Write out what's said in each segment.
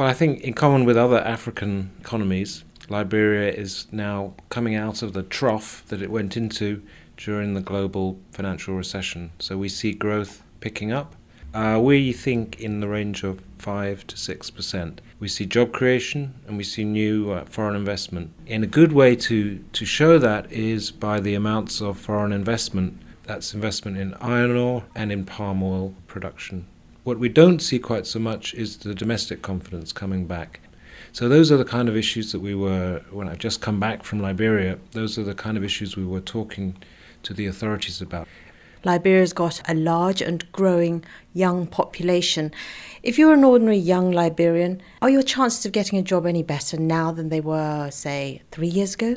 I think in common with other African economies, Liberia is now coming out of the trough that it went into during the global financial recession. So we see growth picking up. We think in the range of 5 to 6%. We see job creation and we see new foreign investment. And a good way to show that is by the amounts of foreign investment. That's investment in iron ore and in palm oil production. What we don't see quite so much is the domestic confidence coming back. So those are the kind of issues that when I've just come back from Liberia, those are the kind of issues we were talking to the authorities about. Liberia's got a large and growing young population. If you're an ordinary young Liberian, are your chances of getting a job any better now than they were, say, 3 years ago?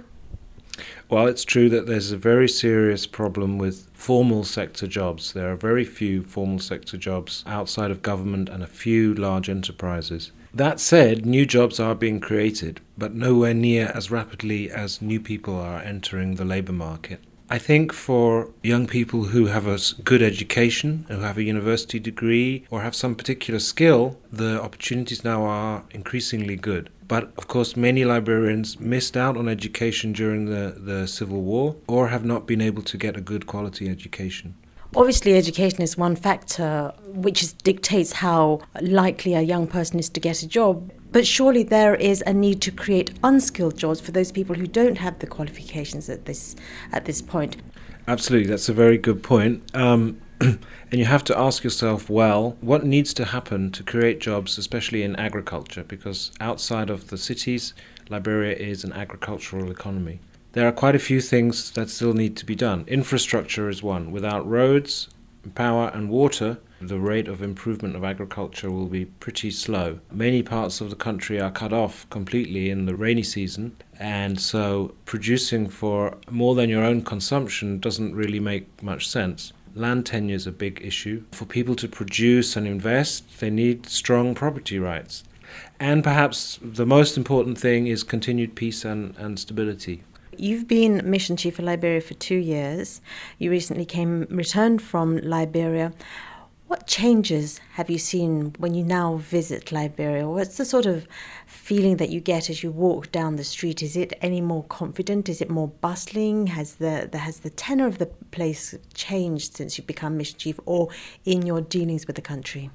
Well, it's true that there's a very serious problem with formal sector jobs. There are very few formal sector jobs outside of government and a few large enterprises. That said, new jobs are being created, but nowhere near as rapidly as new people are entering the labour market. I think for young people who have a good education, who have a university degree or have some particular skill, the opportunities now are increasingly good. But of course, many Liberians missed out on education during the Civil War or have not been able to get a good quality education. Obviously, education is one factor which dictates how likely a young person is to get a job. But surely there is a need to create unskilled jobs for those people who don't have the qualifications at this point. Absolutely, that's a very good point. And you have to ask yourself, well, what needs to happen to create jobs, especially in agriculture? Because outside of the cities, Liberia is an agricultural economy. There are quite a few things that still need to be done. Infrastructure is one. Without roads, power and water, the rate of improvement of agriculture will be pretty slow. Many parts of the country are cut off completely in the rainy season, and so producing for more than your own consumption doesn't really make much sense. Land tenure is a big issue. For people to produce and invest, they need strong property rights. And perhaps the most important thing is continued peace and stability. You've been mission chief for Liberia for 2 years. You recently returned from Liberia. What changes have you seen when you now visit Liberia? What's the sort of feeling that you get as you walk down the street? Is it any more confident? Is it more bustling? Has the tenor of the place changed since you've become mission chief or in your dealings with the country?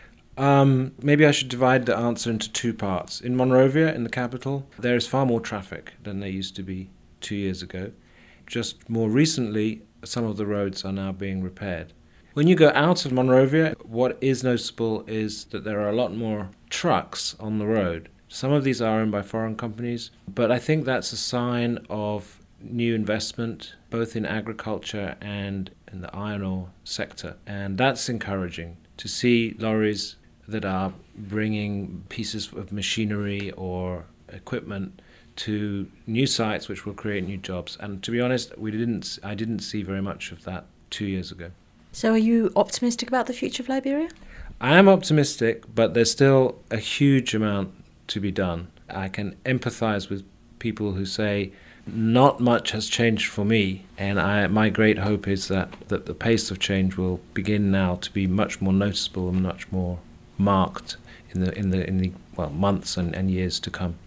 Maybe I should divide the answer into two parts. In Monrovia, in the capital, there is far more traffic than there used to be 2 years ago. Just more recently, some of the roads are now being repaired. When you go out of Monrovia, what is noticeable is that there are a lot more trucks on the road. Some of these are owned by foreign companies, but I think that's a sign of new investment, both in agriculture and in the iron ore sector. And that's encouraging to see lorries that are bringing pieces of machinery or equipment to new sites which will create new jobs. And to be honest, I didn't see very much of that 2 years ago. So are you optimistic about the future of Liberia? I am optimistic, but there's still a huge amount to be done. I can empathize with people who say not much has changed for me, and my great hope is that the pace of change will begin now to be much more noticeable and much more marked in the months and years to come.